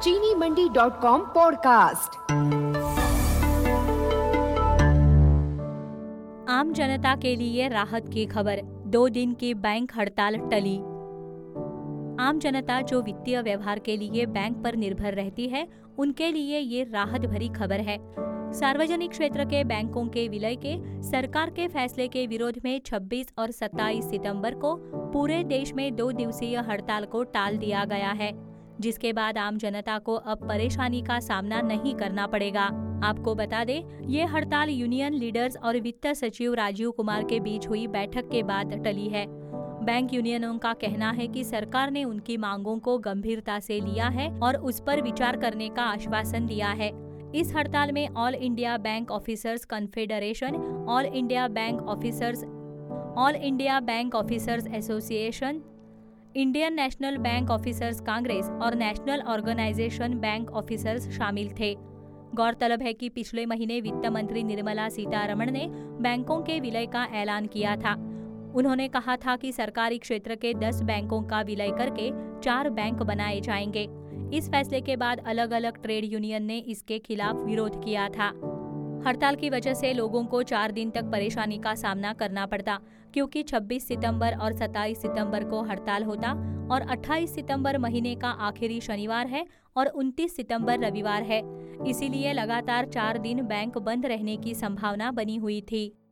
चीनीमंडी.com podcast. आम जनता के लिए राहत की खबर, 2 दिन की बैंक हड़ताल टली। आम जनता जो वित्तीय व्यवहार के लिए बैंक पर निर्भर रहती है, उनके लिए ये राहत भरी खबर है। सार्वजनिक क्षेत्र के बैंकों के विलय के सरकार के फैसले के विरोध में 26 और 27 सितंबर को पूरे देश में 2 दिवसीय हड़ताल को टाल दिया गया है, जिसके बाद आम जनता को अब परेशानी का सामना नहीं करना पड़ेगा। आपको बता दें, ये हड़ताल यूनियन लीडर्स और वित्त सचिव राजीव कुमार के बीच हुई बैठक के बाद टली है। बैंक यूनियनों का कहना है कि सरकार ने उनकी मांगों को गंभीरता से लिया है और उस पर विचार करने का आश्वासन दिया है। इस हड़ताल में All India Bank Officers Confederation, All India Bank Officers Association, Indian National Bank Officers Congress और नेशनल ऑर्गेनाइजेशन बैंक ऑफिसर्स शामिल थे। गौरतलब है कि पिछले महीने वित्त मंत्री निर्मला सीतारमण ने बैंकों के विलय का ऐलान किया था। उन्होंने कहा था कि सरकारी क्षेत्र के 10 बैंकों का विलय करके 4 बैंक बनाए जाएंगे। इस फैसले के बाद अलग अलग ट्रेड यूनियन ने इसके खिलाफ विरोध किया था। हड़ताल की वजह से लोगों को 4 दिन तक परेशानी का सामना करना पड़ता, क्योंकि 26 सितंबर और 27 सितंबर को हड़ताल होता और 28 सितंबर महीने का आखिरी शनिवार है और 29 सितंबर रविवार है। इसीलिए लगातार 4 दिन बैंक बंद रहने की संभावना बनी हुई थी।